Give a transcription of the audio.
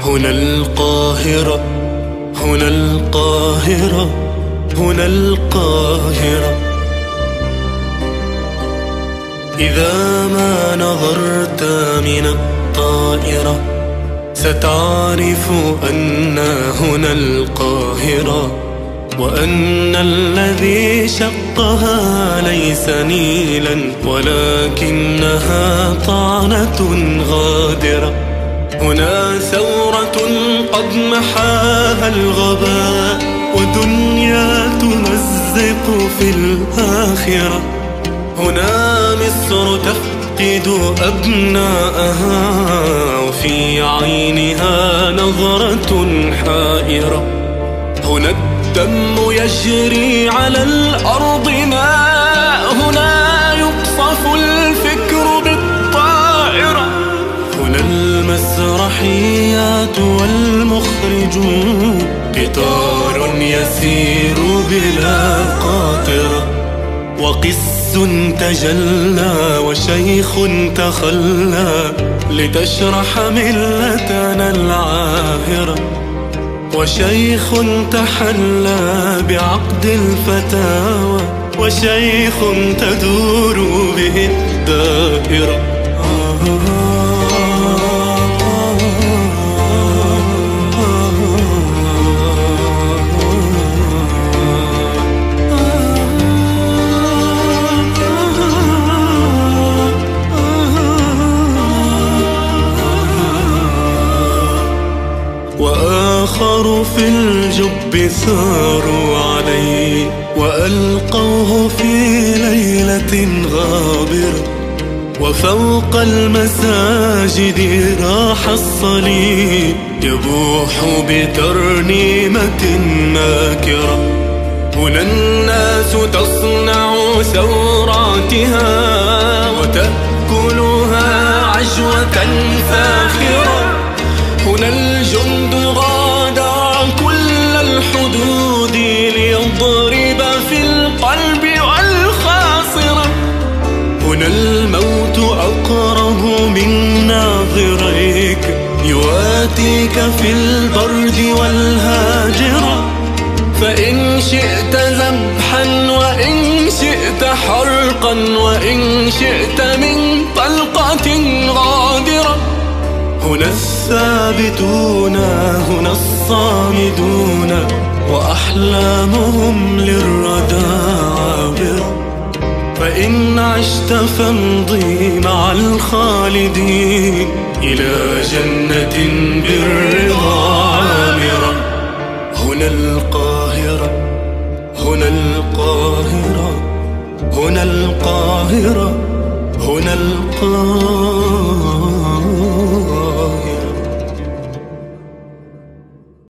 هنا القاهرة، هنا القاهرة، هنا القاهرة. إذا ما نظرت من الطائرة ستعرف أن هنا القاهرة، وأن الذي شقها ليس نيلا ولكنها طعنة غادرة. هنا ثورة قد محاها الغباء، ودنيا تمزق في الآخرة. هنا مصر تفقد أبناءها، وفي عينها نظرة حائرة. هنا الدم يجري على الأرض ماء، هنا يقصف الفكر بالطائرة. هنا المسرحيات والمخرجون، قطار يسير بلا قاطرة. وقس تجلى وشيخ تخلى لتشرح ملتنا العاهرة، وشيخ تحلى بعقد الفتاوى، وشيخ تدور به الدائرة. وآخر في الجب ثاروا عليه، وألقوه في ليلة غابرة. وفوق المساجد راح الصليب يبوح بترنيمة ماكرة. هنا الناس تصنع ثوراتها وتأكلها عجوة فاخرة. هنا الجند غادر كل الحدود ليضرب في القلب والخاصرة. هنا الموت أقرب من ناظريك، يواتيك في البرد والهاجرة. فإن شئت ذبحا وإن شئت حرقا وإن شئت من طلقة غادرة. هنا الثابتون، هنا الصامدون، وأحلامهم للردى عابرة. فإن عشت فامضي مع الخالدين إلى جنة بالرضا عامرة. هنا القاهرة، هنا القاهرة، هنا القاهرة، هنا القاهرة.